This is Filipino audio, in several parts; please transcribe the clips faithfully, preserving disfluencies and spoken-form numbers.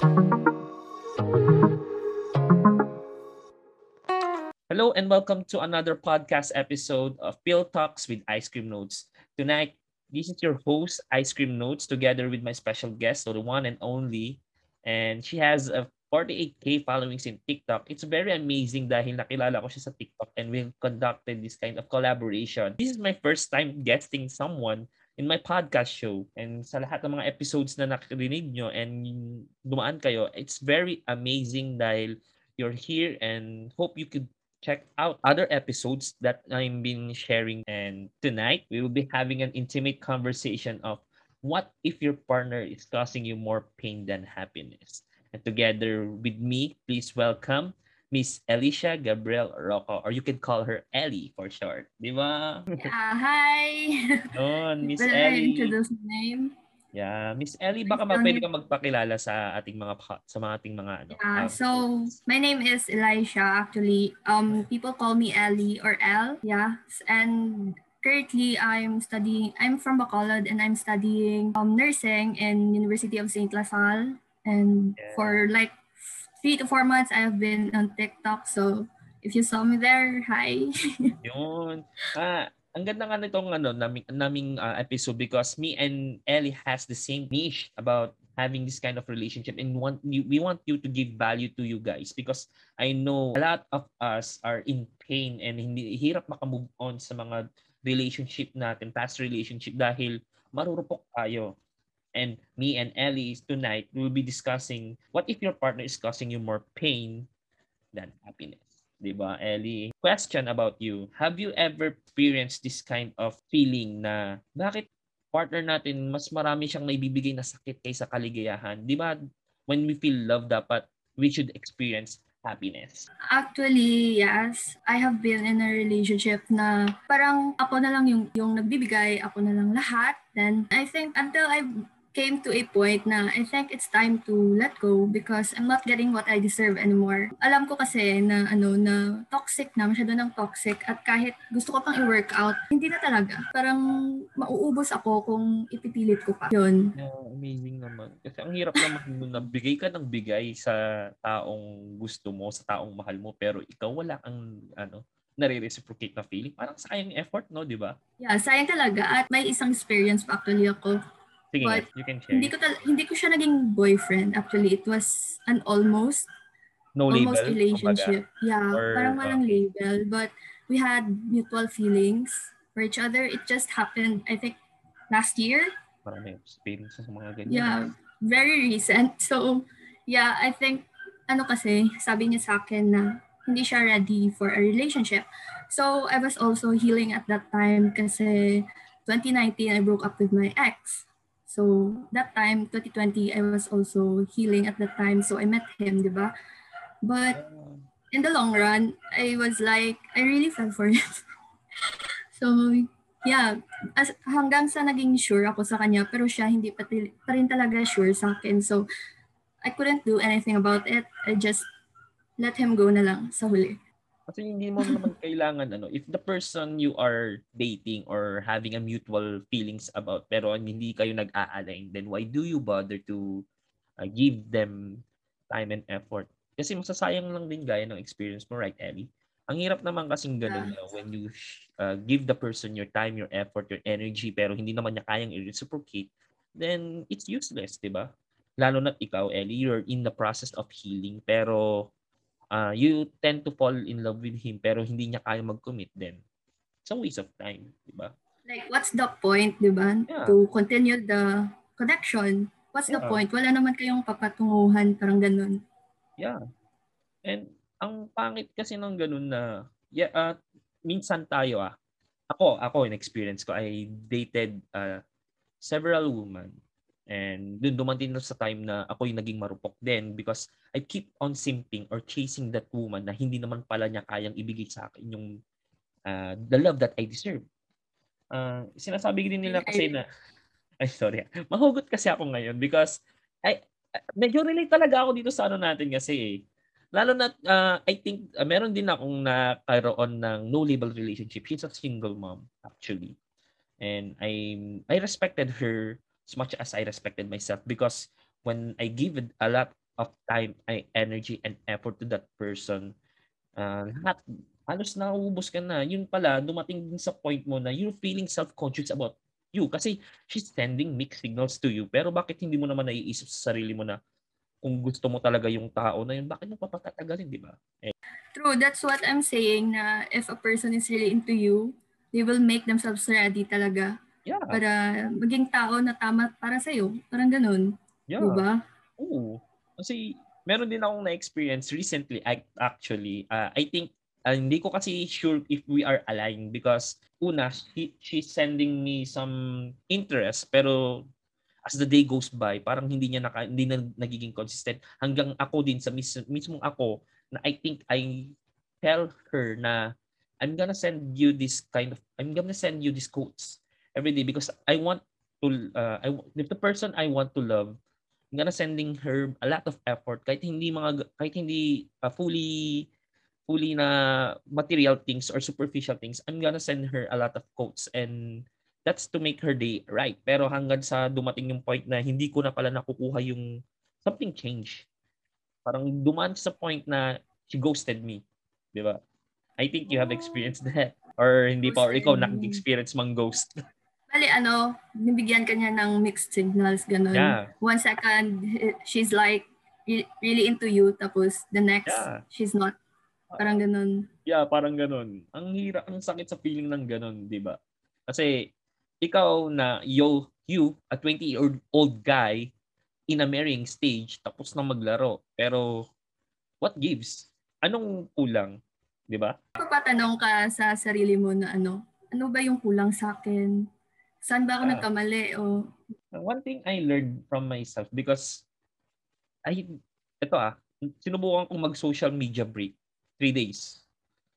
Hello and welcome to another podcast episode of Pill Talks with Ice Cream Notes. Tonight, this is your host, Ice Cream Notes, together with my special guest, so the one and only. And she has a forty-eight k followings in TikTok. It's very amazing dahil nakilala ko siya sa TikTok and we conducted this kind of collaboration. This is my first time guesting someone in my podcast show. And sa lahat ng mga episodes na nakarinig nyo and dumaan kayo, it's very amazing dahil you're here and hope you could check out other episodes that I've been sharing. And tonight, we will be having an intimate conversation of what if your partner is causing you more pain than happiness. And together with me, please welcome Miss Alicia Gabriel Rocco, or you can call her Ellie for short. Di ba? Yeah, hi. Yun, Miss Will I Ellie. introduce my name? Yeah, Miss Ellie, I baka still pwede need... ka magpakilala sa ating mga sa mga ating mga ano. Yeah, Uh, so my name is Elisha. Actually, um, people call me Ellie or El. Yeah, and currently I'm studying. I'm from Bacolod and I'm studying um nursing in University of Saint Lasal. And yeah. for like three to four months, I have been on TikTok. So if you saw me there, hi. Yun. Ah, ang ganda nga nitong ano naming naming ah, episode because me and Ellie has the same niche about having this kind of relationship and want you, we want you to give value to you guys because I know a lot of us are in pain and hindi hirap makamove on sa mga relationship natin, past relationship dahil marurupok tayo. And me and Ellie tonight we will be discussing what if your partner is causing you more pain than happiness. 'Di ba, Ellie? Question about you. Have you ever experienced this kind of feeling na bakit partner natin mas marami siyang naibibigay na sakit kaysa kaligayahan? 'Di ba, when we feel love dapat we should experience happiness. Actually, yes. I have been in a relationship na parang ako na lang yung, yung nagbibigay, ako na lang lahat. Then I think until I came to a point na I think it's time to let go because I'm not getting what I deserve anymore. Alam ko kasi na ano na toxic na, masyado ng toxic at kahit gusto ko pang i-workout, hindi na talaga. Parang mauubos ako kung ipipilit ko pa. Yun. Yeah, amazing naman. Kasi ang hirap naman nun na bigay ka ng bigay sa taong gusto mo, sa taong mahal mo, pero ikaw wala kang ano, nare-reciprocate na feeling. Parang sayang yung effort, no, di ba? Yeah, sayang talaga at may isang experience pa actually ako. Sige nga, But you can hindi share. ko tal- hindi ko siya naging boyfriend. Actually, it was an almost No almost label, kumbaga. relationship. Yeah, parang Or, walang okay. label, but we had mutual feelings for each other. It just happened, I think, last year. Marami experience sa mga ganyan. Yeah, very recent. So, yeah, I think ano kasi, sabi niya sa akin na hindi siya ready for a relationship. So, I was also healing at that time kasi twenty nineteen I broke up with my ex. So, that time, twenty twenty, I was also healing at that time. So, I met him, di ba? But Ah, in the long run, I was like, I really fell for him. So, yeah, as, hanggang sa naging sure ako sa kanya, pero siya hindi pa, til- pa rin talaga sure sa akin. So, I couldn't do anything about it. I just let him go na lang sa huli. Kasi hindi mo naman kailangan ano, if the person you are dating or having a mutual feelings about pero hindi kayo nag-a-align, then why do you bother to uh, give them time and effort? Kasi masasayang lang din gaya ng experience mo, right, Ellie? Ang hirap naman kasing ganun Yeah. na when you uh, give the person your time, your effort, your energy, pero hindi naman niya kayang i-reciprocate, then it's useless, di ba? Lalo na ikaw, Ellie, you're in the process of healing, pero uh, you tend to fall in love with him pero hindi niya kaya mag-commit then it's a waste of time, di ba? Like, what's the point, di ba? Yeah, To continue the connection. What's the yeah, point? Wala naman kayong papatunguhan, parang ganun. yeah. And ang pangit kasi ng ganun na yeah, uh, minsan tayo ah, ako, ako in experience ko, I dated uh, several women and dun dumating na sa time na ako yung naging marupok din because I keep on simping or chasing that woman na hindi naman pala niya kayang ibigay sa akin yung uh, the love that I deserve. Uh, sinasabi din nila kasi I, na ay sorry. Mahugot kasi ako ngayon because ay medyo relate talaga ako dito sa ano natin kasi eh. Lalo na uh, I think uh, meron din akong nakaroon ng no label relationship. She's a single mom actually. And I I respected her as much as I respected myself because when I give a lot of time, ay energy and effort to that person. Uh, lahat halos nauubos ka na. Yun pala, dumating din sa point mo na you're feeling self-conscious about you kasi she's sending mixed signals to you. Pero bakit hindi mo naman naiisip sa sarili mo na kung gusto mo talaga yung tao na yun, bakit mo papatatagalin, di ba? Eh, True, that's what I'm saying na if a person is really into you, they will make themselves ready talaga yeah, para maging tao na tama para sa'yo. Parang ganun. Di yeah. ba? Oo. Kasi meron din akong na-experience recently I, actually. Uh, I think uh, hindi ko kasi sure if we are aligned because una, she, she's sending me some interest pero as the day goes by, parang hindi niya naka, hindi na nagiging consistent hanggang ako din sa mis, mismong ako na I think I tell her na I'm gonna send you this kind of I'm gonna send you these quotes every day because I want to uh, I if the person I want to love, I'm gonna sending her a lot of effort kahit hindi mga kahit hindi uh, fully fully na material things or superficial things. I'm gonna send her a lot of quotes and that's to make her day right. Pero hanggang sa dumating yung point na hindi ko na pala nakukuha yung something change. Parang dumaan sa point na she ghosted me. Di ba? I think you have experienced that. Or hindi pa, or ikaw Ghosted. nag-experience mang ghost. Bali, ano, nibigyan ka niya ng mixed signals, ganun. Yeah. One second, she's like, really into you, tapos the next, Yeah. she's not. Parang ganun. Yeah, parang ganun. Ang hirap, ang sakit sa feeling ng ganun, di ba? Kasi, ikaw na, yo, you, a twenty-year-old guy, in a marrying stage, tapos na maglaro. Pero, what gives? Anong kulang? Di ba? Papatanong ka sa sarili mo na ano, ano ba yung kulang sa akin? Saan ba ako Yeah. nagkamali? O... One thing I learned from myself because I, ito ah, sinubukan kong mag-social media break three days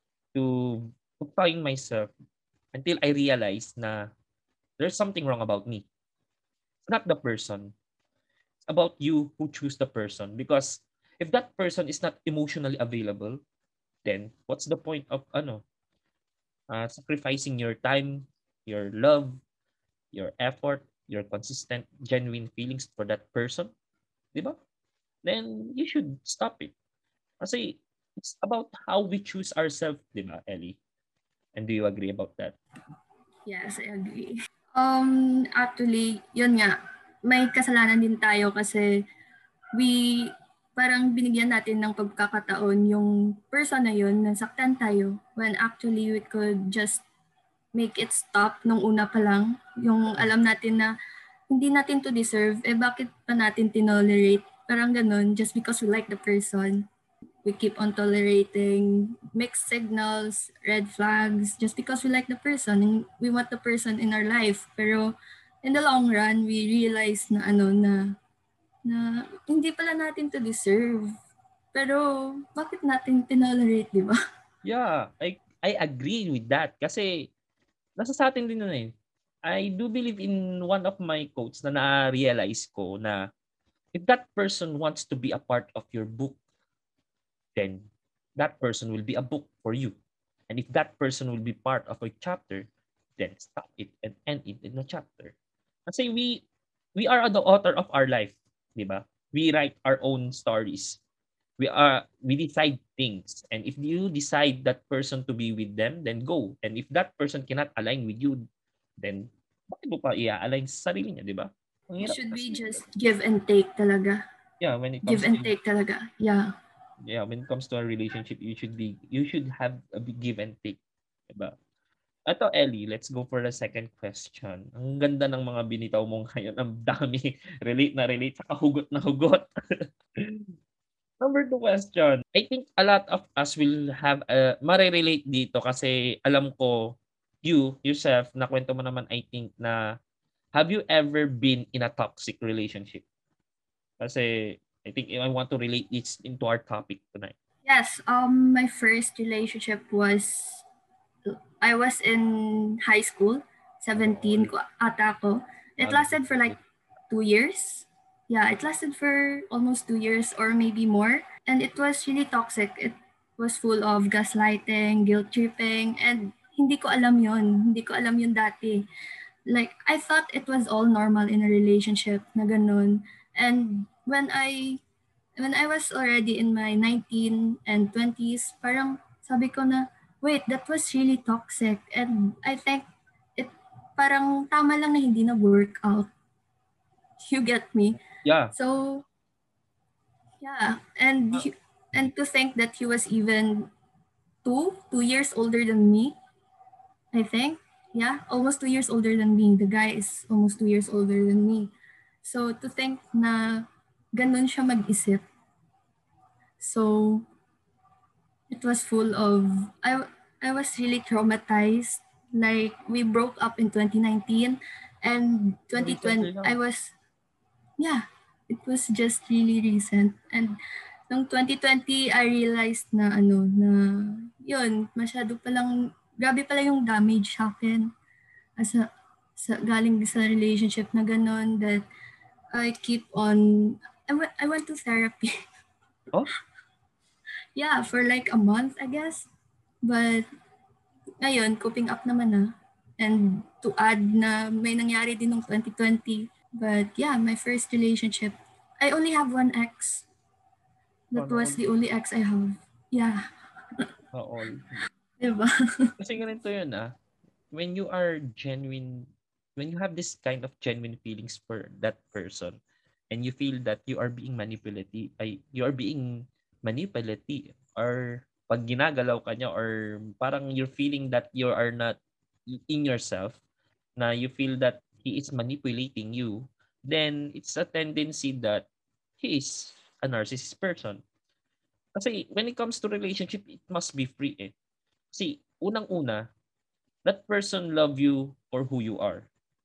to, to find myself until I realized na there's something wrong about me. It's not the person. It's about you who choose the person because if that person is not emotionally available, then what's the point of ano uh, sacrificing your time, your love, your effort, your consistent, genuine feelings for that person, di ba? Then you should stop it. Kasi it's about how we choose ourselves, di ba, Ellie? And do you agree about that? Yes, I agree. Um, actually, yun nga, may kasalanan din tayo kasi we parang binigyan natin ng pagkakataon yung person na yun, nasaktan tayo when actually we could just make it stop nung una pa lang. Yung alam natin na hindi natin to deserve, eh bakit pa natin tinolerate? Parang ganun, just because we like the person. We keep on tolerating mixed signals, red flags, just because we like the person and we want the person in our life. Pero in the long run, we realize na ano na na hindi pala natin to deserve. Pero bakit natin tinolerate, di ba? Yeah, I I agree with that kasi nasa sa atin din 'yun eh. I do believe in one of my quotes na na-realize ko na if that person wants to be a part of your book, then that person will be a book for you. And if that person will be part of a chapter, then stop it and end it in a chapter. Kasi we we are the author of our life, di ba? We write our own stories. We are we decide things. And if you decide that person to be with them, then go. And if that person cannot align with you, then bakit mo pa i-align sa sarili niya, di ba? Ang hirap Should we kasi. just give and take talaga? Yeah, when it Give comes and to take talaga. Yeah. yeah, when it comes to a relationship, you should be you should have a big give and take, diba? Ato, Ellie, let's go for the second question. Ang ganda ng mga binitaw mong ngayon. Ang dami. Relate na relate. Saka hugot na hugot. Number two question. I think a lot of us will have, uh, marirelate dito kasi alam ko, you, yourself, nakwento mo naman, I think, na have you ever been in a toxic relationship? Kasi I think I want to relate this into our topic tonight. Yes, um, my first relationship was, I was in high school, seventeen ko ata ako. It lasted for like two years. Yeah, it lasted for almost two years or maybe more. And it was really toxic. It was full of gaslighting, guilt tripping, and hindi ko alam yon. Hindi ko alam yun dati. Like, I thought it was all normal in a relationship na ganun. And when I when I was already in my nineteen and twenties, parang sabi ko na, wait, that was really toxic. And I think it parang tama lang na hindi na work out. You get me? Yeah. So, yeah. And Uh, he, and to think that he was even two, two years older than me, I think. Yeah, almost two years older than me. The guy is almost two years older than me. So to think na ganun siya mag-isip. So it was full of, I, I was really traumatized. Like we broke up in twenty nineteen and twenty twenty, recently lang. I was, yeah, it was just really recent. And nung twenty twenty, I realized na ano, na yun, masyado palang, grabe pala yung damage sa akin. As a, sa, galing sa relationship na ganon, that I keep on, I, w- I went to therapy. Oh? Yeah, for like a month, I guess. But ngayon, coping up naman na. And to add na may nangyari din nung twenty twenty. But yeah, my first relationship, I only have one ex. That Sana was all. the only ex I have. Yeah. Uh, all. Diba? Kasi ganito yun ah. When you are genuine, when you have this kind of genuine feelings for that person, and you feel that you are being manipulative, ay, you are being manipulative, or pag ginagalaw ka niya, or parang you're feeling that you are not in yourself, na you feel that he is manipulating you, then it's a tendency that he is a narcissist person. Kasi when it comes to relationship, it must be free eh. Kasi unang-una, that person love you for who you are.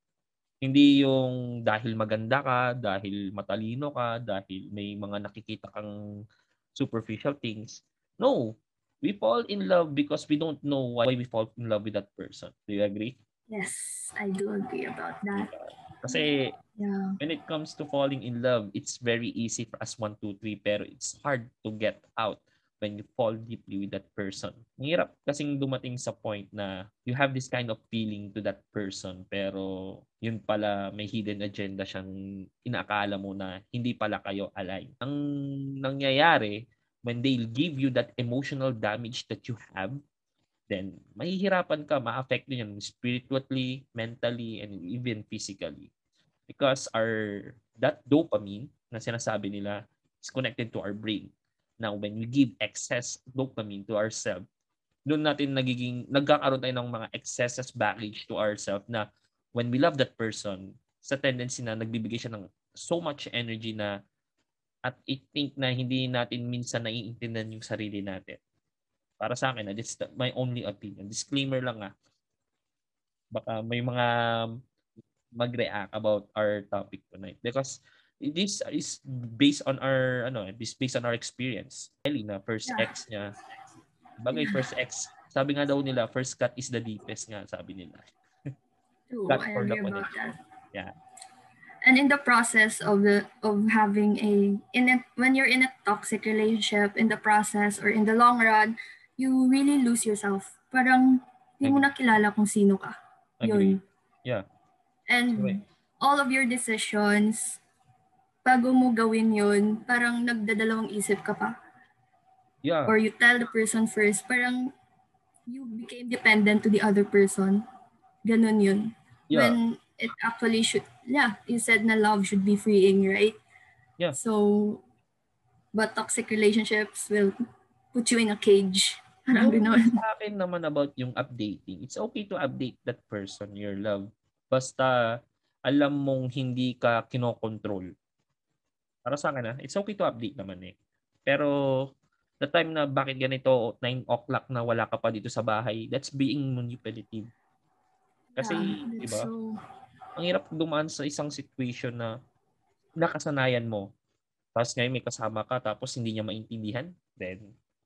Hindi yung dahil maganda ka, dahil matalino ka, dahil may mga nakikita kang superficial things. No. We fall in love because we don't know why we fall in love with that person. Do you agree? Yes, I do agree about that. Diba? Kasi Yeah. when it comes to falling in love, it's very easy for us one, two, three, pero it's hard to get out when you fall deeply with that person. Hirap kasing dumating sa point na you have this kind of feeling to that person, pero yun pala may hidden agenda siyang inaakala mo na hindi pala kayo aligned. Ang nangyayari, when they'll give you that emotional damage that you have, then mahihirapan ka, ma-affect din yun spiritually, mentally, and even physically. Because our that dopamine na sinasabi nila is connected to our brain. Now, when we give excess dopamine to ourselves, doon natin nagiging nagkakaroon tayo ng mga excesses baggage to ourselves na when we love that person, sa tendency na nagbibigay siya ng so much energy na at I think na hindi natin minsan naiintindihan yung sarili natin. Para sa akin, that's my only opinion. Disclaimer lang ah. Baka may mga mag-react about our topic tonight because this is based on our ano this based on our experience. Ellie na first Yeah. ex niya. Bagay first ex. Sabi nga daw nila first cut is the deepest nga sabi nila. True, Cut I for the agree about connection. that. Yeah. And in the process of the of having a in a, when you're in a toxic relationship, in the process or in the long run, you really lose yourself. Parang hindi mo Agree. nakilala kung sino ka. Agree. Yun. Yeah. And Okay. all of your decisions, bago mo gawin yun, parang nagdadalawang isip ka pa. Yeah. Or you tell the person first, parang you became dependent to the other person. Ganun yun. Yeah. When it actually should, yeah, you said na love should be freeing, right? Yeah. So, but toxic relationships will put you in a cage. Parang Yung gano'n. sa akin naman about yung updating, it's okay to update that person, your love. Basta alam mong hindi ka kinokontrol. Para sa akin, ah, it's okay to update naman eh. Pero the time na bakit ganito, nine o'clock na wala ka pa dito sa bahay, that's being manipulative. Kasi, Yeah, di that's ba, so... ang hirap dumaan sa isang situation na nakasanayan mo. Tapos ngayon may kasama ka, tapos hindi niya maintindihan, then,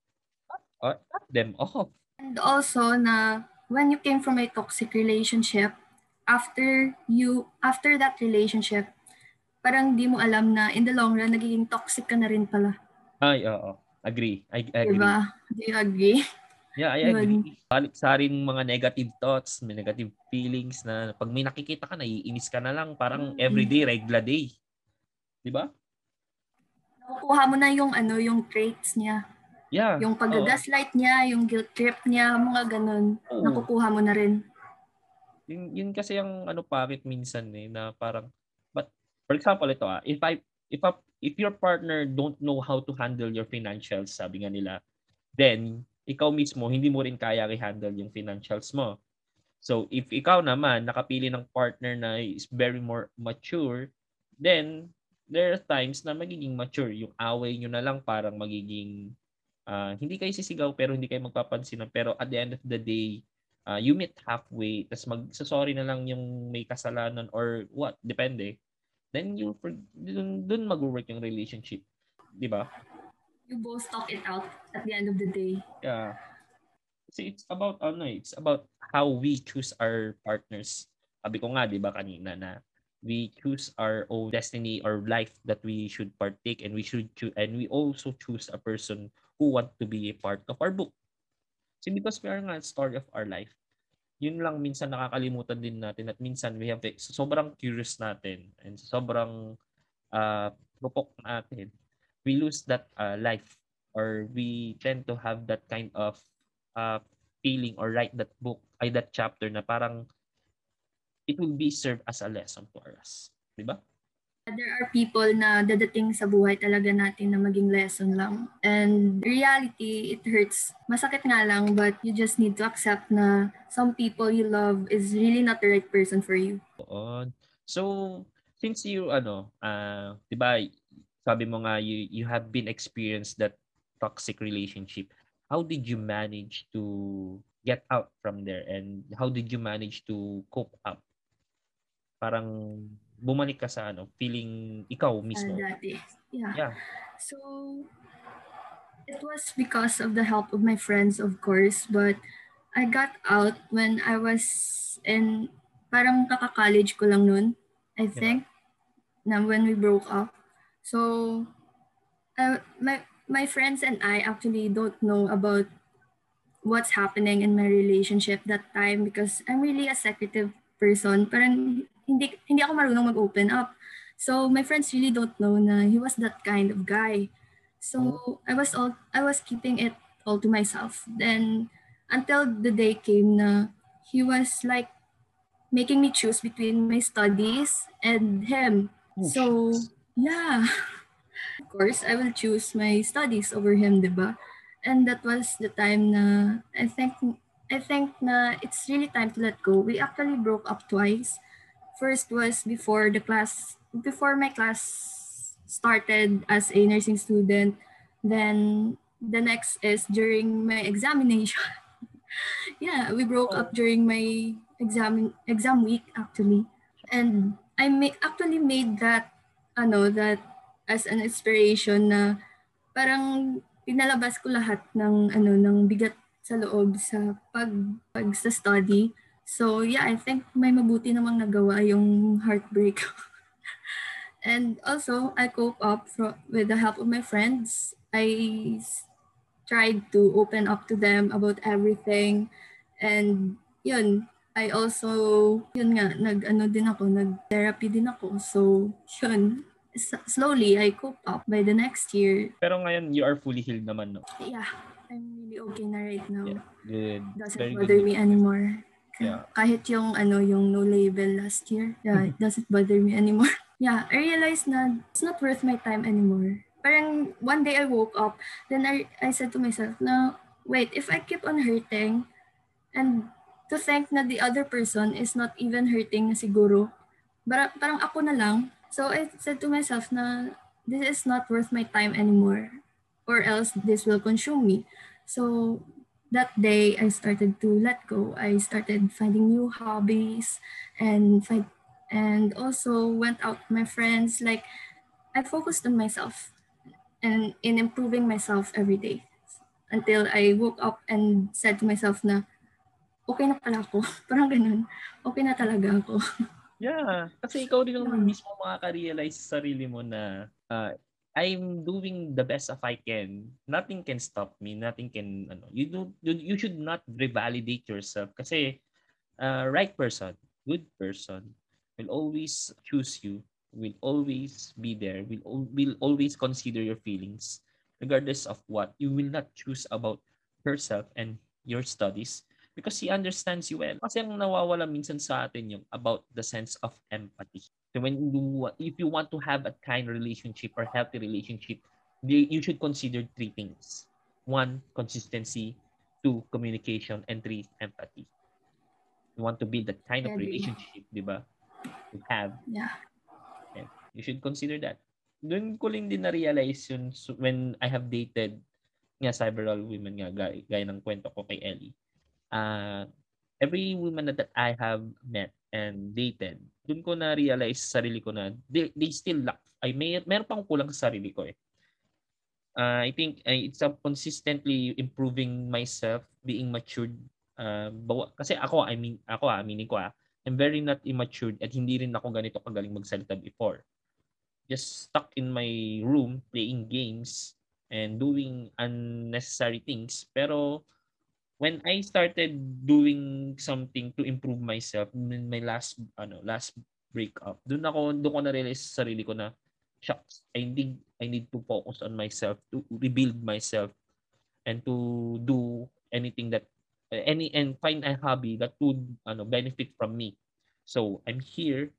uh, cut them off. And also na when you came from a toxic relationship, after you, after that relationship, parang di mo alam na in the long run, nagiging toxic ka na rin pala. Ay, oo. Agree. I agree. Diba? Do you agree? Yeah, I Yun. agree. Balik sa rin mga negative thoughts, may negative feelings na pag may nakikita ka, naiinis ka na lang. Parang everyday, regular day. Di ba? Nakukuha mo na yung ano, yung traits niya. Yeah. Yung pag-gaslight niya, yung guilt trip niya, mga ganun. Oo. Nakukuha mo na rin. Yun, yun kasi yung ano pangit minsan eh, na parang, but for example ito ah, if I, if I, if your partner don't know how to handle your financials, sabi nga nila, then ikaw mismo hindi mo rin kaya i-handle yung financials mo. So if ikaw naman nakapili ng partner na is very more mature, then there are times na magiging mature. Yung away nyo na lang parang magiging uh, hindi kayo sisigaw pero hindi kayo magpapansinan. Pero at the end of the day, uh, you meet halfway, tapos magsasorry na lang yung may kasalanan or what, depende. Then you dun, dun mag-work yung relationship. Di ba? You both talk it out at the end of the day. Yeah. Kasi it's about ano eh, it's about how we choose our partners. Sabi ko nga 'di ba kanina na we choose our own destiny or life that we should partake, and we should choose, and we also choose a person who want to be a part of our book. So because we are nga story of our life, yun lang minsan nakakalimutan din natin at minsan we have sobrang curious natin and sobrang uh, propok natin, we lose that uh, life, or we tend to have that kind of uh, feeling or write that book ay that chapter na parang it will be served as a lesson for us. Di ba? There are people na dadating sa buhay talaga natin na maging lesson lang. And reality, it hurts. Masakit nga lang, but you just need to accept na some people you love is really not the right person for you. Oo. So, since you, ano, uh, di ba, sabi mo nga, you, you have been experienced that toxic relationship. How did you manage to get out from there? And how did you manage to cope up? Parang bumalik ka sa ano, feeling ikaw mismo. Uh, dati. Yeah. Yeah. So, it was because of the help of my friends, of course, but I got out when I was in, parang kaka-college ko lang nun, I think, yeah. Na when we broke up. So, uh, my, my friends and I actually don't know about what's happening in my relationship that time because I'm really a secretive person. Parang hindi, hindi ako marunong mag-open up. So, my friends really don't know na he was that kind of guy. So, I was all I was keeping it all to myself. Then until the day came na he was like making me choose between my studies and him. Oh, so, shit. yeah. Of course, I will choose my studies over him, diba? And that was the time na I think I think na it's really time to let go. We actually broke up twice. First was before the class before my class started as a nursing student. Then the next is during my examination. Yeah, we broke Oh. up during my exam exam week actually. And I ma- actually made that ano that as an inspiration na parang pinalabas ko lahat ng ano ng bigat sa loob sa pag pag sa study. So yeah, I think may mabuti namang nagawa yung heartbreak. And also, I cope up fro- with the help of my friends. I s- tried to open up to them about everything. And yun, I also, yun nga, nag-ano din ako, nag-therapy din ako. So, yun, S- slowly, I cope up by the next year. Pero ngayon, you are fully healed naman, no? Yeah, I'm really okay na right now. Yeah, good. Doesn't Very bother good. me anymore. Yeah. Kahit yung ano yung no label last year, yeah, it doesn't bother me anymore. Yeah, I realized na it's not worth my time anymore. Parang one day I woke up, then I, I said to myself na, wait, if I keep on hurting, and to think na the other person is not even hurting na siguro, parang, parang ako na lang. So I said to myself na, this is not worth my time anymore, or else this will consume me. So that day I started to let go. I started finding new hobbies and find and also went out with my friends. Like I focused on myself and in improving myself every day until I woke up and said to myself na okay na pala ako. Parang ganun. Okay na talaga ako. Yeah, kasi ikaw din yung mismo makaka-realize sa sarili mo na uh, I'm doing the best of I can. Nothing can stop me. Nothing can ano. You do you, you should not revalidate yourself kasi uh, right person, good person will always choose you will always be there, will, al- will always consider your feelings, regardless of what. You will not choose about herself and your studies because he understands you well. Kasi ang nawawala minsan sa atin yung about the sense of empathy. So when you, if you want to have a kind relationship or healthy relationship, you you should consider three things. One, consistency. Two, communication. And three, empathy. You want to build that kind I of agree. relationship, di ba? You have. Yeah. Yeah, you should consider that. Doon ko lang din na-realize yun so when I have dated nga several women nga, gaya, gaya ng kwento ko kay Ellie. Uh, every woman that, that I have met and dated, doon ko na-realize sa sarili ko na they, they still lack. Ay, may, meron pang kulang sa sarili ko eh. Uh, I think uh, it's a consistently improving myself, being matured. Uh, bawa, kasi ako, I mean, ako ah, meaning ko ah, I'm very not immature at hindi rin ako ganito kagaling magsalita before. Just stuck in my room playing games and doing unnecessary things. Pero when I started doing something to improve myself in my last ano last breakup, doon ako doon ko na-realize sa sarili ko na shucks, I need I need to focus on myself, to rebuild myself and to do anything that any and find a hobby that would ano benefit from me. So I'm here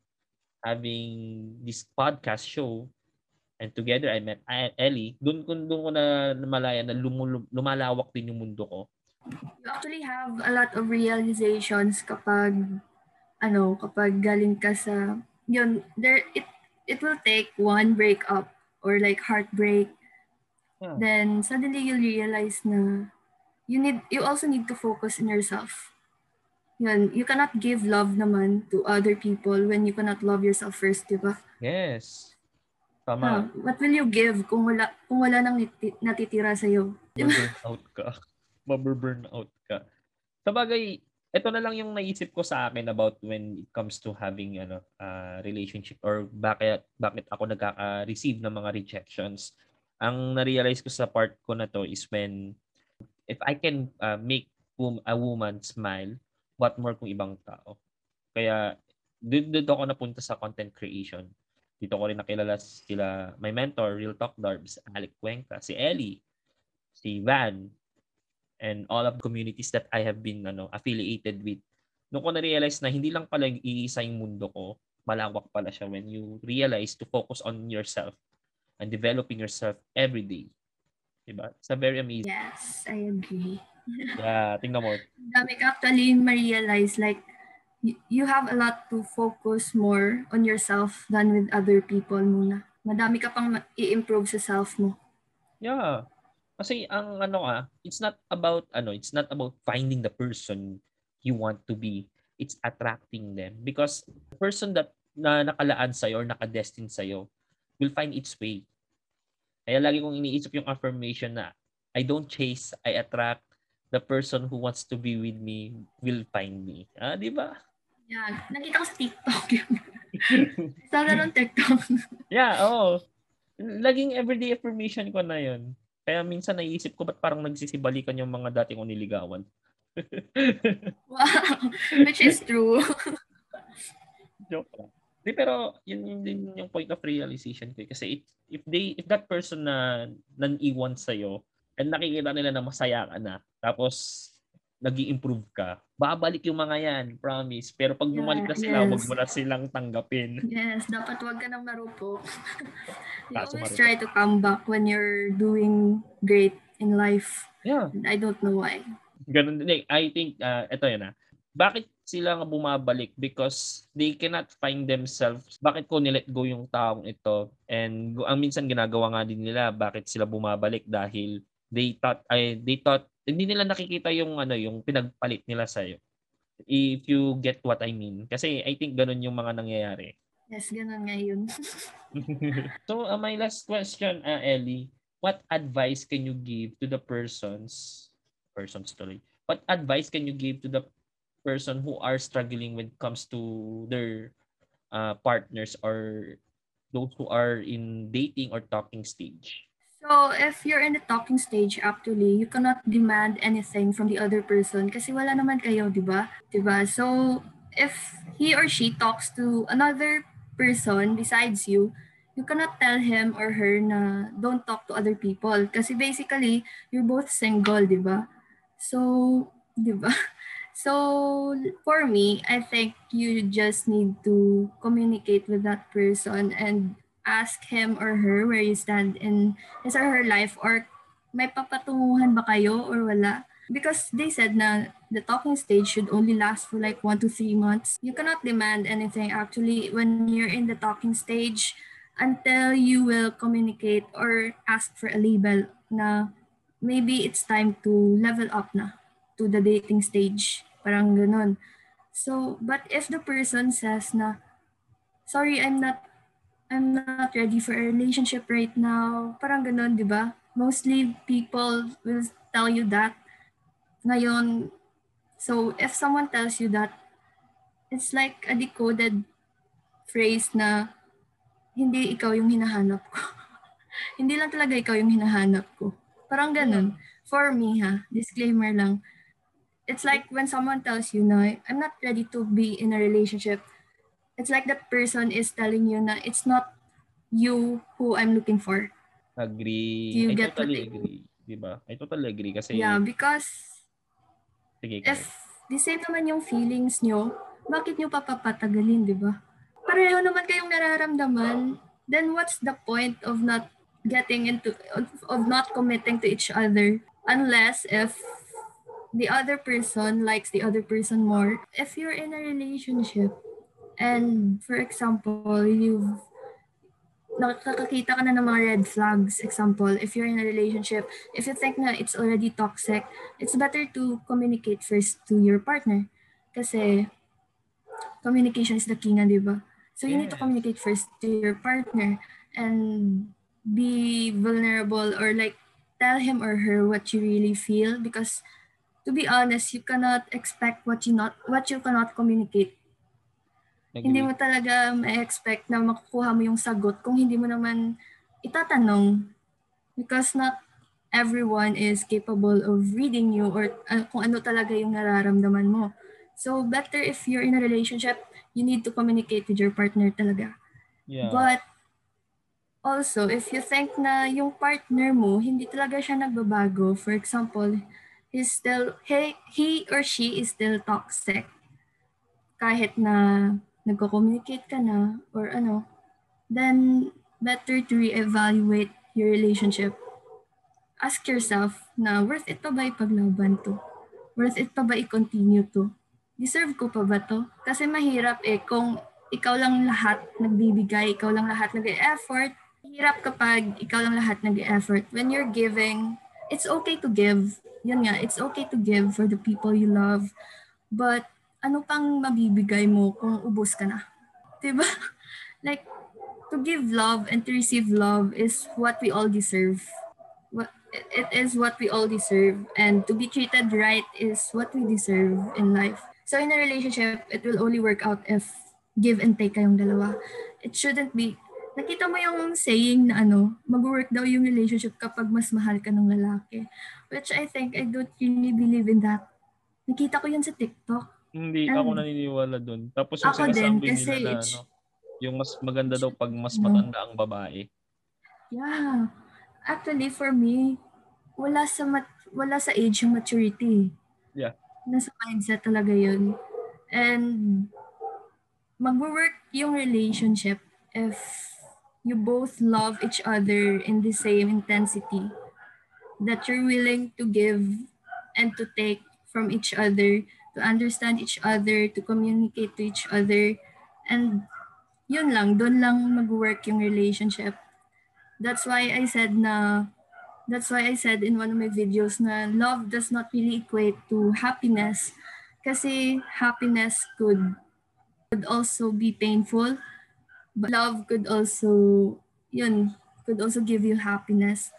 having this podcast show and together I met Ellie. Doon ko doon ko na malaya na lumulum, lumalawak din yung mundo ko. You actually have a lot of realizations kapag ano, kapag galing ka sa yun, there it it will take one breakup or like heartbreak. Yeah. Then suddenly you'll realize na you need you also need to focus on yourself. Yun, you cannot give love naman to other people when you cannot love yourself first, di ba? Yes. Tama. Huh, what will you give kung wala kung wala nang natitira sa iyo? Maburn out ka. Maburn out ka. Sabagay, ito na lang yung naisip ko sa akin about when it comes to having ano uh, relationship or bakit bakit ako nagkaka-receive ng mga rejections. Ang na-realize ko sa part ko na to is when if I can uh, make a woman smile, what more kung ibang tao. Kaya dito ako napunta sa content creation. Dito ko rin nakilala sila, my mentor, Real Talk Darbs, Alec Cuenca, si Ellie, si Van, and all of the communities that I have been ano, affiliated with. Noong ko na-realize na hindi lang pala iisa yung mundo ko, malawak pala siya when you realize to focus on yourself and developing yourself every day. Diba? It's a very amazing. Yes, I agree. Yeah, tingnan mo. Dami ka actually ma-realize like you have a lot to focus more on yourself than with other people muna. Madami ka pang i-improve sa self mo. Yeah. Kasi ang ano ah, it's not about ano, it's not about finding the person you want to be. It's attracting them because the person that na nakalaan sa or nakadestined sa will find its way. Kaya lagi kong iniisip yung affirmation na I don't chase, I attract. The person who wants to be with me will find me. Ah, di ba? Yeah, nakita ko sa TikTok yun. Sa ganun TikTok. Yeah, oo. Laging everyday affirmation ko na yun. Kaya minsan naisip ko ba't parang nagsisibalikan yung mga dati kong niligawan. Wow, which is true. Joke lang. Di, pero yun, yun din yung point of realization ko. Kasi if, if they if that person na naniwan sa'yo and nakikita nila na masaya ka na, tapos nag-i-improve ka, babalik yung mga yan, promise. Pero pag bumalik na sila, yes. wag mo na silang tanggapin. Yes, dapat wag ka nang marupok. You Kaso always marupok. try to come back when you're doing great in life. Yeah. And I don't know why. Ganun din. I think, uh, ito yun ah. Bakit sila nga bumabalik? Because they cannot find themselves. Bakit ko nilet go yung taong ito? And ang minsan ginagawa nga din nila, bakit sila bumabalik? Dahil they thought, ay, they thought, hindi nila nakikita yung ano yung pinagpalit nila sa iyo. If you get what I mean. Kasi I think ganun yung mga nangyayari. Yes, ganun nga yun. So, uh, my last question, uh, Ellie, what advice can you give to the persons, persons tuloy, what advice can you give to the person who are struggling when it comes to their uh, partners or those who are in dating or talking stage? So, if you're in the talking stage, actually, you cannot demand anything from the other person kasi wala naman kayo, di ba? Di ba? So, if he or she talks to another person besides you, you cannot tell him or her na don't talk to other people. Kasi basically, you're both single, di ba? So, di ba? So, for me, I think you just need to communicate with that person and ask him or her where you stand in his or her life, or may papatunguhan ba kayo or wala. Because they said na the talking stage should only last for like one to three months. You cannot demand anything actually when you're in the talking stage until you will communicate or ask for a label na maybe it's time to level up na to the dating stage. Parang ganun. So, but if the person says na, sorry, I'm not I'm not ready for a relationship right now. Parang ganun, di ba? Mostly people will tell you that. Ngayon, so if someone tells you that, it's like a decoded phrase na hindi ikaw yung hinahanap ko. Hindi lang talaga ikaw yung hinahanap ko. Parang ganun. For me ha, disclaimer lang. It's like when someone tells you na, I'm not ready to be in a relationship. It's like that person is telling you na it's not you who I'm looking for. Agree. Do you I get totally what I agree. Diba? I totally agree kasi Yeah, because sige, if the same naman yung feelings nyo, bakit nyo papapatagalin, di ba? Pareho naman kayong nararamdaman, then what's the point of not getting into, of, of not committing to each other unless if the other person likes the other person more. If you're in a relationship and for example, you've nakakakita ka na ng mga red flags. Example, if you're in a relationship, if you think na it's already toxic, it's better to communicate first to your partner. Kasi communication is the key nga, di ba? So you yes. need to communicate first to your partner and be vulnerable or like tell him or her what you really feel, because to be honest, you cannot expect what you not what you cannot communicate. Agree. Hindi mo talaga ma-expect na makukuha mo yung sagot kung hindi mo naman itatanong, because not everyone is capable of reading you or uh, kung ano talaga yung nararamdaman mo. So better if you're in a relationship, you need to communicate with your partner talaga. Yeah. But also, if you think na yung partner mo, hindi talaga siya nagbabago, for example, he's still, he, he or she is still toxic, kahit na nagko-communicate ka na or ano, then better to reevaluate your relationship. Ask yourself na worth it pa ba ipaglaban to? Worth it pa ba i-continue to? Deserve ko pa ba to? Kasi mahirap eh kung ikaw lang lahat nagbibigay, ikaw lang lahat nag-e-effort. Hirap kapag ikaw lang lahat nag-e-effort. When you're giving, it's okay to give. Yun nga, it's okay to give for the people you love. But ano pang mabibigay mo kung ubos ka na? Diba? Like, to give love and to receive love is what we all deserve. What it is what we all deserve, and to be treated right is what we deserve in life. So in a relationship, it will only work out if give and take kayong dalawa. It shouldn't be, nakita mo yung saying na ano, mag-work daw yung relationship kapag mas mahal ka ng lalaki. Which I think, I don't really believe in that. Nakita ko yun sa TikTok. Hindi, And ako naniniwala dun. Tapos yung ako din, sinasabi kasi nila na ano, yung mas maganda daw pag mas no. matanda ang babae. Yeah. Actually, for me, wala sa mat- wala sa age yung maturity. Yeah. Nasa mindset talaga yun. And mag-work yung relationship if you both love each other in the same intensity, that you're willing to give and to take from each other, to understand each other, to communicate to each other, and yun lang, doon lang mag-work yung relationship. That's why I said na That's why I said in one of my videos na love does not really equate to happiness. Kasi happiness could, could also be painful. But love could also, yun, could also give you happiness.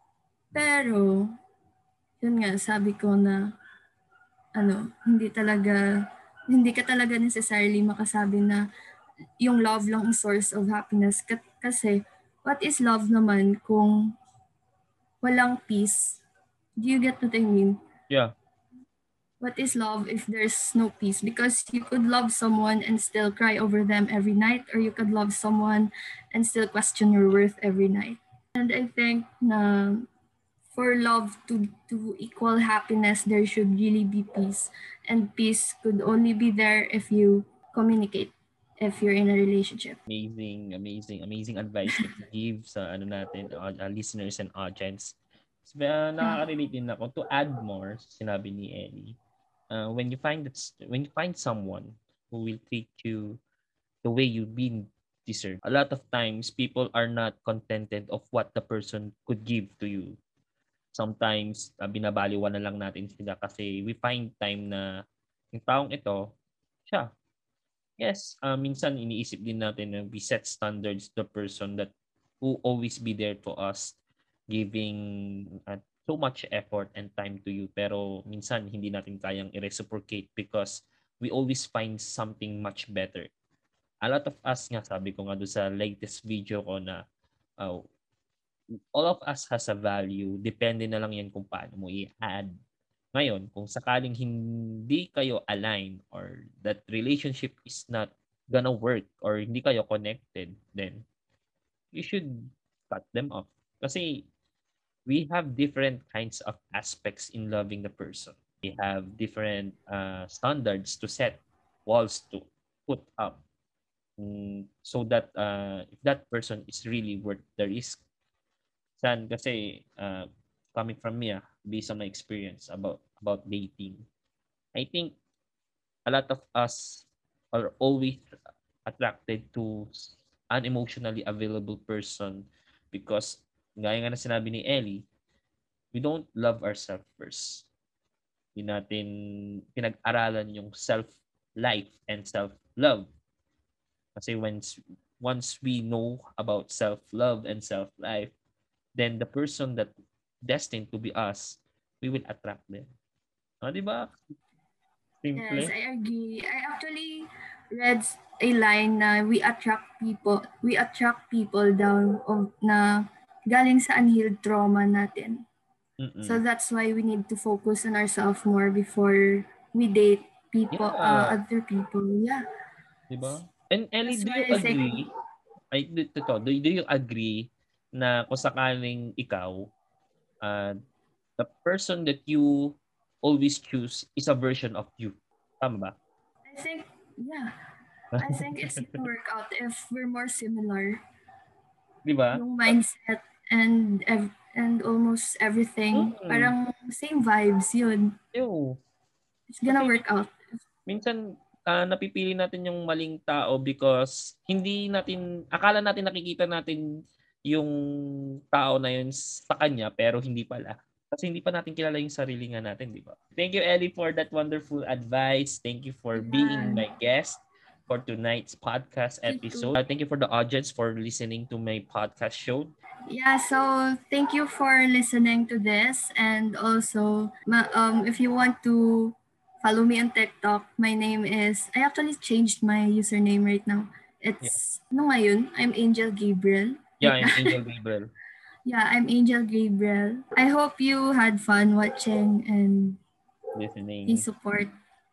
Pero, yun nga, sabi ko na, ano, hindi talaga, hindi ka talaga necessarily makasabi na yung love lang ang source of happiness. Kasi, what is love naman kung walang peace? Do you get what I mean? Yeah. what is love if there's no peace? Because you could love someone and still cry over them every night, or you could love someone and still question your worth every night. And I think na for love to to equal happiness, there should really be peace. And peace could only be there if you communicate, if you're in a relationship. Amazing, amazing, amazing advice that you give sa ano natin, uh, uh, listeners and audience. So, uh, Yeah. nakaka-relate din ako. To add more, sinabi ni Ellie, uh, when you find that, when you find someone who will treat you the way you've been deserved, a lot of times people are not contented of what the person could give to you. Sometimes uh, binabaliwan na lang natin sila kasi we find time na yung taong ito, siya. Yes, uh, minsan iniisip din natin na we set standards to the person that who always be there to us, giving uh, so much effort and time to you. Pero minsan hindi natin kayang i-reciprocate because we always find something much better. A lot of us nga, sabi ko nga doon sa latest video ko na uh, all of us has a value. Depende na lang yan kung paano mo i-add. Ngayon, kung sakaling hindi kayo align or that relationship is not gonna work or hindi kayo connected, then you should cut them off. Kasi we have different kinds of aspects in loving the person. We have different uh, standards to set, walls to put up, mm, so that uh, if that person is really worth the risk. San kasi uh, coming from me, ah, based on my experience about about dating, I think a lot of us are always attracted to an emotionally available person because gaya nga na sinabi ni Ellie, we don't love ourselves first. Hindi natin pinag-aralan yung self-life and self-love. Kasi once, once we know about self-love and self-life, then the person that destined to be us, we will attract them. Ah, di ba? Yes, Simple. I agree. I actually read a line na we attract people, we attract people down of na galing sa unhealed trauma natin. So Mm-mm. that's why we need to focus on ourselves more before we date people, uh, Yeah, other people. Yeah, di ba? And Ellie, that's do why you I think agree? Ay, dito to, do, do you agree na kung sakaling ikaw, uh, the person that you always choose is a version of you? Tama ba? I think yeah, I think it's gonna work out if we're more similar. Di ba? Yung mindset and ev- and almost everything. Mm-mm. Parang same vibes yun. Yo. It's gonna Kasi work out. minsan ah, napipili natin yung maling tao because hindi natin, akala natin nakikita natin yung tao na yun sa kanya pero hindi pala. Kasi hindi pa natin kilala yung sarili nga natin, di ba? Thank you, Ellie, for that wonderful advice. Thank you for being Yeah. my guest for tonight's podcast You episode. too. Uh, thank you for the audience for listening to my podcast show. Yeah, so thank you for listening to this. And also, ma- um, if you want to follow me on TikTok, my name is, I actually changed my username right now. Yeah, It's, ano ngayon? I'm Angel Gabriel. yeah, Like I'm that. Angel Gabriel. Yeah, I'm Angel Gabriel. I hope you had fun watching and please Listening. support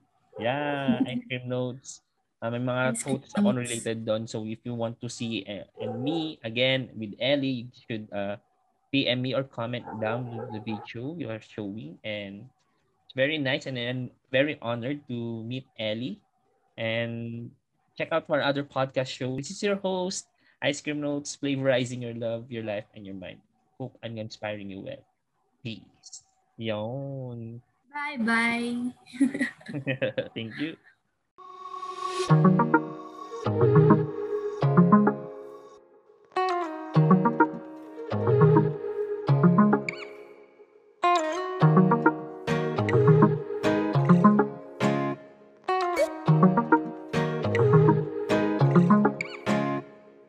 Yeah, ice cream notes. Uh, may mga Ice Cream quotes ako Notes. related doon. So if you want to see uh, and me again with Ellie, you should uh, P M me or comment down with the video you are showing. And it's very nice and I'm very honored to meet Ellie. And check out our other podcast show. This is your host, Ice Cream Notes, flavorizing your love, your life, and your mind. Hope I'm inspiring you well. Peace. Yon. Bye bye. Thank you.